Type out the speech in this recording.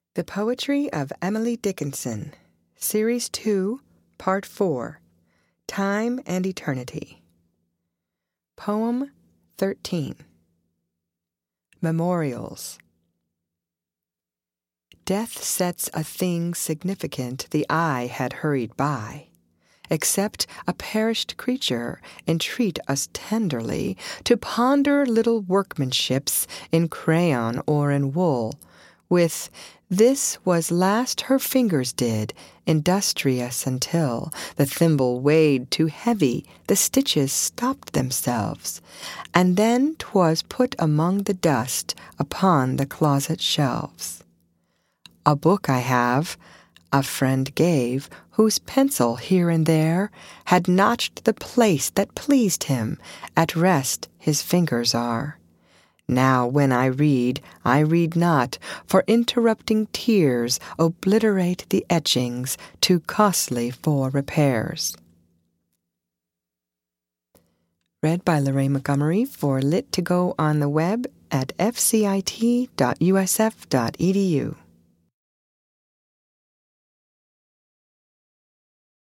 The Poetry of Emily Dickinson, Series 2, Part 4, Time and Eternity. Poem 13. Memorials. Death sets a thing significant the eye had hurried by. Except a perished creature entreat us tenderly to ponder little workmanships in crayon or in wool, with "This was last her fingers did, industrious until the thimble weighed too heavy, the stitches stopped themselves, and then 'twas put among the dust upon the closet shelves." A book I have, a friend gave, whose pencil here and there had notched the place that pleased him, at rest his fingers are. Now when I read not, for interrupting tears obliterate the etchings too costly for repairs. Read by Lorraine Montgomery for Lit2Go on the web at fcit.usf.edu.